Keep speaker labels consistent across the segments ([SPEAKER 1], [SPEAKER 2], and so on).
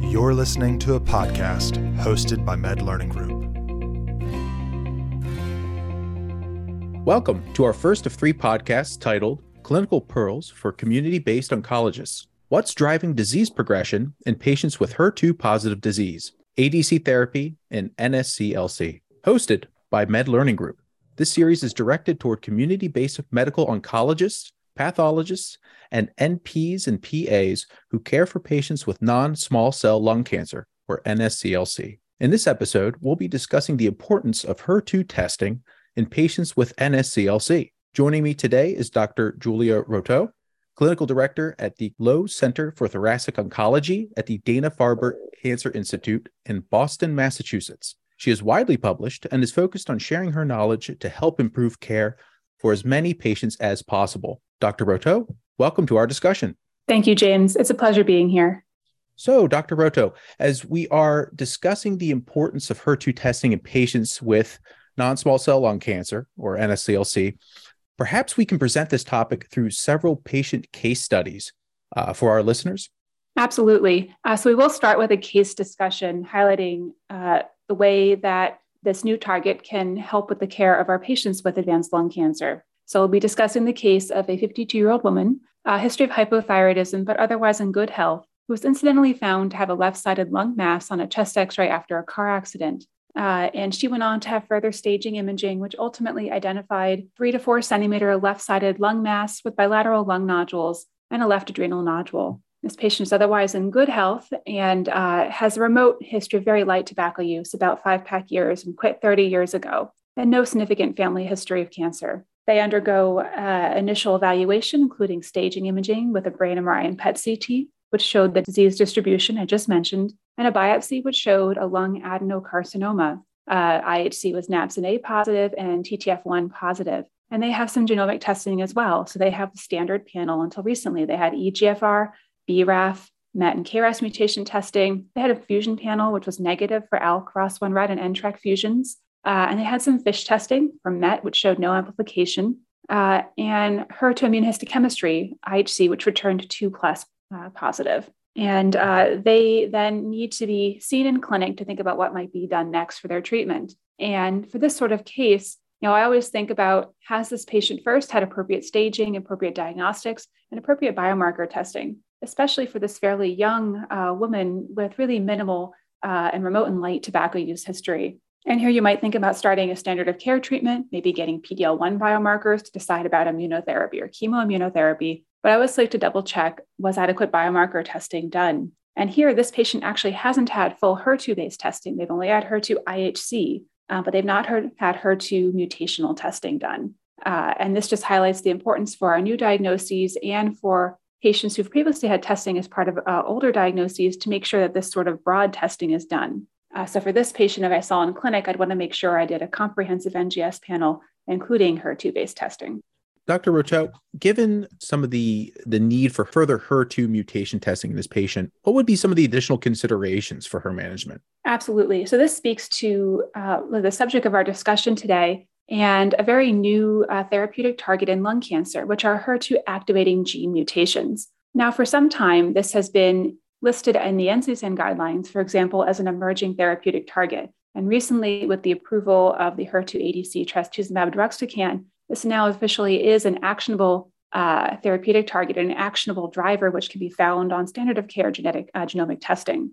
[SPEAKER 1] You're listening to a podcast hosted by Med Learning Group.
[SPEAKER 2] Welcome to our first of three podcasts titled Clinical Pearls for Community-Based Oncologists. What's driving disease progression in patients with HER2-positive disease, ADC therapy, and NSCLC? Hosted by Med Learning Group. This series is directed toward community-based medical oncologists, pathologists, and NPs and PAs who care for patients with non-small cell lung cancer, or NSCLC. In this episode, we'll be discussing the importance of HER2 testing in patients with NSCLC. Joining me today is Dr. Julia Rotow, Clinical Director at the Low Center for Thoracic Oncology at the Dana-Farber Cancer Institute in Boston, Massachusetts. She is widely published and is focused on sharing her knowledge to help improve care for as many patients as possible. Dr. Rotow, welcome to our discussion.
[SPEAKER 3] Thank you, James. It's a pleasure being here.
[SPEAKER 2] So, Dr. Rotow, as we are discussing the importance of HER2 testing in patients with non-small cell lung cancer, or NSCLC, perhaps we can present this topic through several patient case studies for our listeners.
[SPEAKER 3] Absolutely. So we will start with a case discussion highlighting the way that this new target can help with the care of our patients with advanced lung cancer. So we'll be discussing the case of a 52-year-old woman, a history of hypothyroidism, but otherwise in good health, who was incidentally found to have a left-sided lung mass on a chest x-ray after a car accident. And she went on to have further staging imaging, which ultimately identified 3 to 4 centimeter left-sided lung mass with bilateral lung nodules and a left adrenal nodule. This patient is otherwise in good health and has a remote history of very light tobacco use, about 5-pack years, and quit 30 years ago, and no significant family history of cancer. They undergo initial evaluation, including staging imaging with a brain MRI and PET CT, which showed the disease distribution I just mentioned, and a biopsy which showed a lung adenocarcinoma. IHC was NAPSIN-A positive and TTF1 positive. And they have some genomic testing as well. So they have the standard panel until recently. They had EGFR, BRAF, MET and KRAS mutation testing. They had a fusion panel, which was negative for ALK, ROS1 and NTRK fusions. And they had some FISH testing for MET, which showed no amplification, and HER2 immunohistochemistry, IHC, which returned 2+ positive. And they then need to be seen in clinic to think about what might be done next for their treatment. And for this sort of case, I always think about, has this patient first had appropriate staging, appropriate diagnostics, and appropriate biomarker testing, especially for this fairly young woman with really minimal and remote and light tobacco use history. And here you might think about starting a standard of care treatment, maybe getting PD-L1 biomarkers to decide about immunotherapy or chemoimmunotherapy. But I always like to double check, was adequate biomarker testing done? And here, this patient actually hasn't had full HER2-based testing. They've only had HER2 IHC, but they've not had HER2 mutational testing done. And this just highlights the importance for our new diagnoses and for patients who've previously had testing as part of older diagnoses to make sure that this sort of broad testing is done. So for this patient, if I saw in clinic, I'd want to make sure I did a comprehensive NGS panel, including HER2-based testing.
[SPEAKER 2] Dr. Rotow, given some of the need for further HER2 mutation testing in this patient, what would be some of the additional considerations for her management?
[SPEAKER 3] Absolutely. So this speaks to the subject of our discussion today and a very new therapeutic target in lung cancer, which are HER2 activating gene mutations. Now, for some time, this has been listed in the NCCN guidelines, for example, as an emerging therapeutic target. And recently, with the approval of the HER2 ADC trastuzumab deruxtecan, this now officially is an actionable therapeutic target, an actionable driver, which can be found on standard of care genomic testing.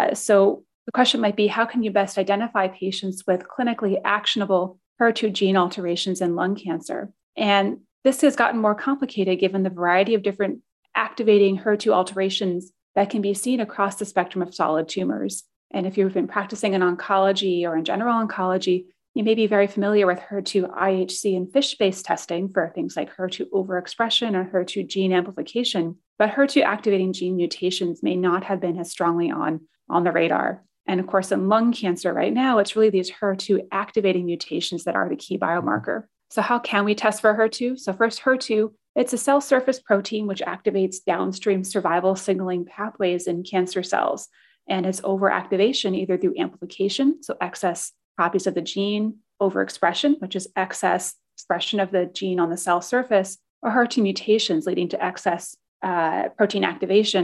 [SPEAKER 3] So the question might be, how can you best identify patients with clinically actionable HER2 gene alterations in lung cancer? And this has gotten more complicated given the variety of different activating HER2 alterations that can be seen across the spectrum of solid tumors. And if you've been practicing in oncology or in general oncology, you may be very familiar with HER2 IHC and FISH-based testing for things like HER2 overexpression or HER2 gene amplification, but HER2 activating gene mutations may not have been as strongly on the radar. And of course, in lung cancer right now, it's really these HER2 activating mutations that are the key biomarker. So how can we test for HER2? So first, HER2, it's a cell surface protein which activates downstream survival signaling pathways in cancer cells. And its overactivation either through amplification, so excess copies of the gene, overexpression, which is excess expression of the gene on the cell surface, or HER2 mutations leading to excess protein activation,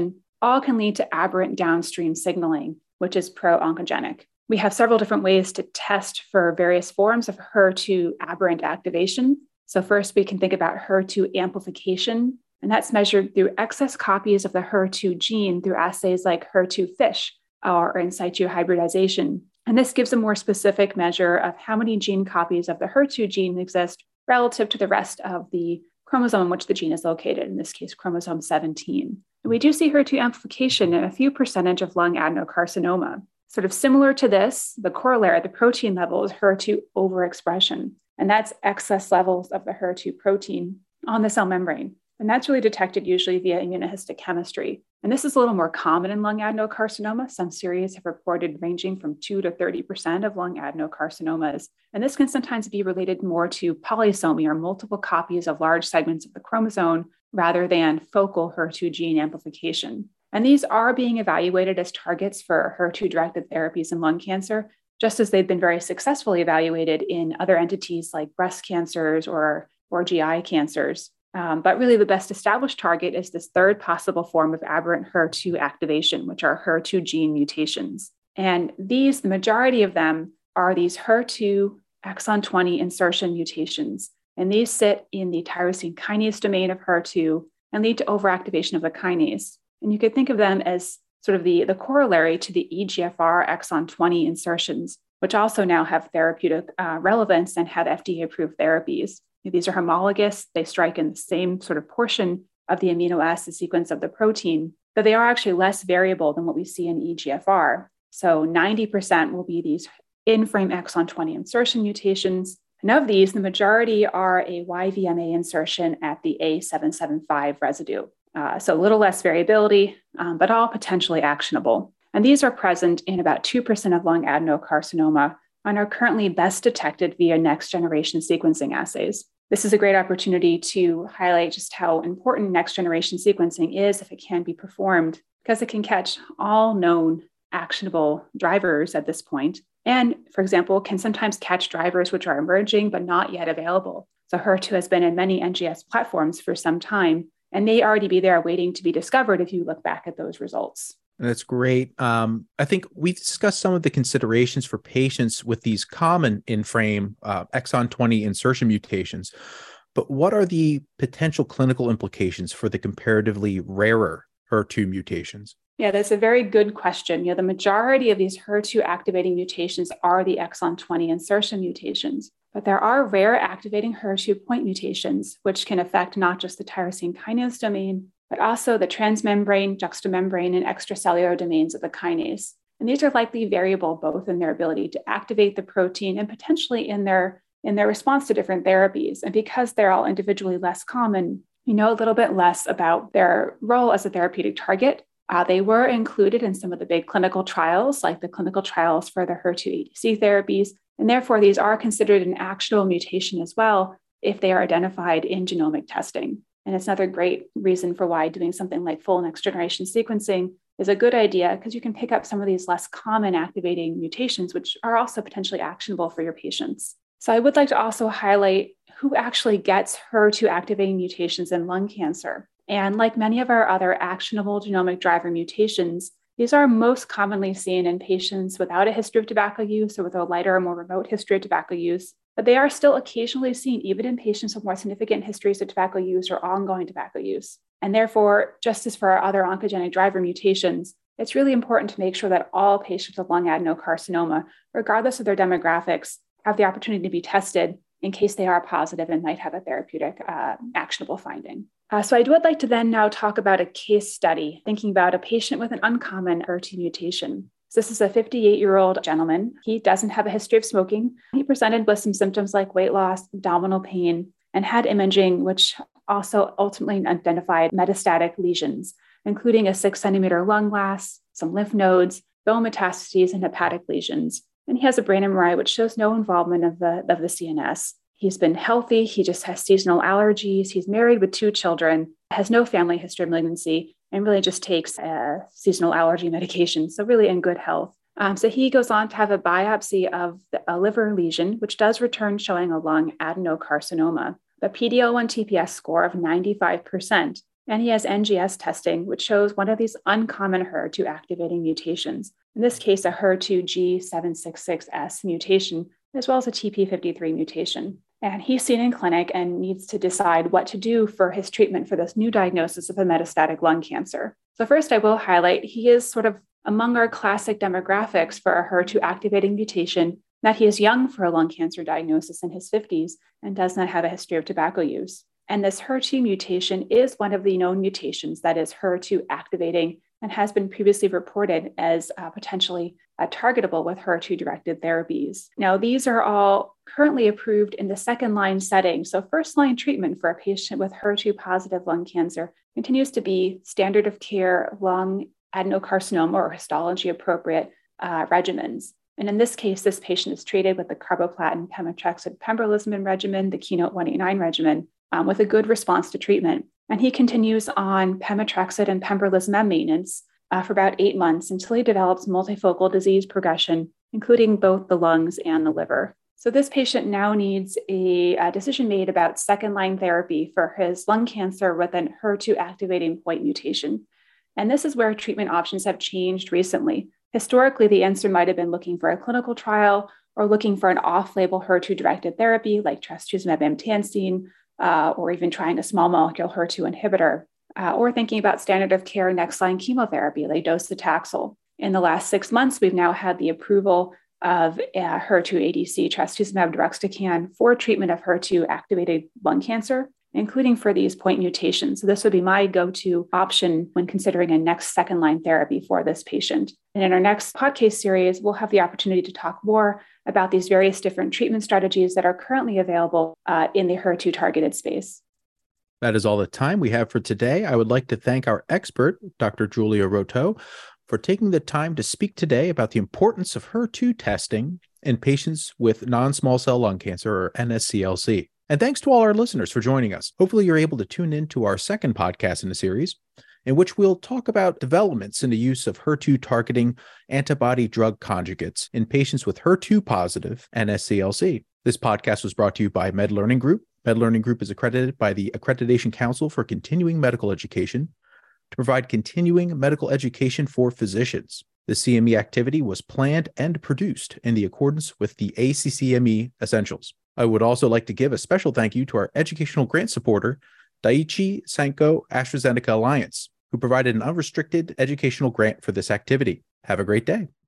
[SPEAKER 3] all can lead to aberrant downstream signaling, which is pro-oncogenic. We have several different ways to test for various forms of HER2 aberrant activation. So first, we can think about HER2 amplification, and that's measured through excess copies of the HER2 gene through assays like HER2-FISH or in situ hybridization. And this gives a more specific measure of how many gene copies of the HER2 gene exist relative to the rest of the chromosome in which the gene is located, in this case, chromosome 17. And we do see HER2 amplification in a few percentage of lung adenocarcinoma. Sort of similar to this, the corollary at the protein level is HER2 overexpression. And that's excess levels of the HER2 protein on the cell membrane. And that's really detected usually via immunohistochemistry. And this is a little more common in lung adenocarcinoma. Some series have reported ranging from 2 to 30% of lung adenocarcinomas. And this can sometimes be related more to polysomy or multiple copies of large segments of the chromosome rather than focal HER2 gene amplification. And these are being evaluated as targets for HER2-directed therapies in lung cancer, just as they've been very successfully evaluated in other entities like breast cancers or GI cancers. But really the best established target is this third possible form of aberrant HER2 activation, which are HER2 gene mutations. And these, the majority of them, are these HER2 exon 20 insertion mutations. And these sit in the tyrosine kinase domain of HER2 and lead to overactivation of the kinase. And you could think of them as sort of the corollary to the EGFR exon 20 insertions, which also now have therapeutic relevance and have FDA-approved therapies. These are homologous. They strike in the same sort of portion of the amino acid sequence of the protein, but they are actually less variable than what we see in EGFR. So 90% will be these in-frame exon 20 insertion mutations. And of these, the majority are a YVMA insertion at the A775 residue. So a little less variability, but all potentially actionable. And these are present in about 2% of lung adenocarcinoma and are currently best detected via next-generation sequencing assays. This is a great opportunity to highlight just how important next-generation sequencing is if it can be performed, because it can catch all known actionable drivers at this point. And, for example, can sometimes catch drivers which are emerging but not yet available. So HER2 has been in many NGS platforms for some time and may already be there waiting to be discovered if you look back at those results.
[SPEAKER 2] That's great. I think we discussed some of the considerations for patients with these common in-frame exon 20 insertion mutations, but what are the potential clinical implications for the comparatively rarer HER2 mutations?
[SPEAKER 3] Yeah, that's a very good question. The majority of these HER2 activating mutations are the exon 20 insertion mutations, but there are rare activating HER2 point mutations, which can affect not just the tyrosine kinase domain, but also the transmembrane, juxtamembrane, and extracellular domains of the kinase. And these are likely variable both in their ability to activate the protein and potentially in their response to different therapies. And because they're all individually less common, we know a little bit less about their role as a therapeutic target. They were included in some of the big clinical trials, like the clinical trials for the HER2 ADC therapies. And therefore, these are considered an actionable mutation as well if they are identified in genomic testing. And it's another great reason for why doing something like full next generation sequencing is a good idea, because you can pick up some of these less common activating mutations, which are also potentially actionable for your patients. So I would like to also highlight who actually gets HER2 activating mutations in lung cancer. And like many of our other actionable genomic driver mutations, these are most commonly seen in patients without a history of tobacco use or with a lighter or more remote history of tobacco use. But they are still occasionally seen even in patients with more significant histories of tobacco use or ongoing tobacco use. And therefore, just as for our other oncogenic driver mutations, it's really important to make sure that all patients with lung adenocarcinoma, regardless of their demographics, have the opportunity to be tested in case they are positive and might have a therapeutic actionable finding. So I would like to then now talk about a case study, thinking about a patient with an uncommon HER2 mutation. So this is a 58-year-old gentleman. He doesn't have a history of smoking. He presented with some symptoms like weight loss, abdominal pain, and had imaging, which also ultimately identified metastatic lesions, including a 6-centimeter lung mass, some lymph nodes, bone metastases, and hepatic lesions. And he has a brain MRI, which shows no involvement of the CNS. He's been healthy. He just has seasonal allergies. He's married with 2 children, has no family history of malignancy, and really just takes seasonal allergy medication. So really in good health. So he goes on to have a biopsy of a liver lesion, which does return showing a lung adenocarcinoma, a PD-L1 TPS score of 95%. And he has NGS testing, which shows one of these uncommon HER2 activating mutations, in this case, a HER2 G766S mutation, as well as a TP53 mutation. And he's seen in clinic and needs to decide what to do for his treatment for this new diagnosis of a metastatic lung cancer. So first, I will highlight he is sort of among our classic demographics for a HER2 activating mutation, that he is young for a lung cancer diagnosis in his 50s and does not have a history of tobacco use. And this HER2 mutation is one of the known mutations that is HER2 activating and has been previously reported as potentially targetable with HER2-directed therapies. Now, these are all currently approved in the second-line setting. So first-line treatment for a patient with HER2-positive lung cancer continues to be standard of care lung adenocarcinoma or histology-appropriate regimens. And in this case, this patient is treated with the carboplatin pemetrexed pembrolizumab regimen, the KEYNOTE-189 regimen, with a good response to treatment. And he continues on pemetrexed and pembrolizumab maintenance for about 8 months until he develops multifocal disease progression, including both the lungs and the liver. So this patient now needs a decision made about second-line therapy for his lung cancer with an HER2 activating point mutation. And this is where treatment options have changed recently. Historically, the answer might have been looking for a clinical trial or looking for an off-label HER2-directed therapy like trastuzumab emtansine, or even trying a small molecule HER2 inhibitor, or thinking about standard of care next-line chemotherapy like docetaxel. In the last 6 months, we've now had the approval of HER2 ADC trastuzumab deruxtecan for treatment of HER2-activated lung cancer, including for these point mutations. So this would be my go-to option when considering a next second-line therapy for this patient. And in our next podcast series, we'll have the opportunity to talk more about these various different treatment strategies that are currently available in the HER2 targeted space.
[SPEAKER 2] That is all the time we have for today. I would like to thank our expert, Dr. Julia Rotow, for taking the time to speak today about the importance of HER2 testing in patients with non-small cell lung cancer, or NSCLC. And thanks to all our listeners for joining us. Hopefully you're able to tune in to our second podcast in the series, in which we'll talk about developments in the use of HER2 targeting antibody drug conjugates in patients with HER2-positive NSCLC. This podcast was brought to you by MedLearning Group. MedLearning Group is accredited by the Accreditation Council for Continuing Medical Education to provide continuing medical education for physicians. The CME activity was planned and produced in the accordance with the ACCME Essentials. I would also like to give a special thank you to our educational grant supporter, Daiichi Sankyo AstraZeneca Alliance, who provided an unrestricted educational grant for this activity. Have a great day.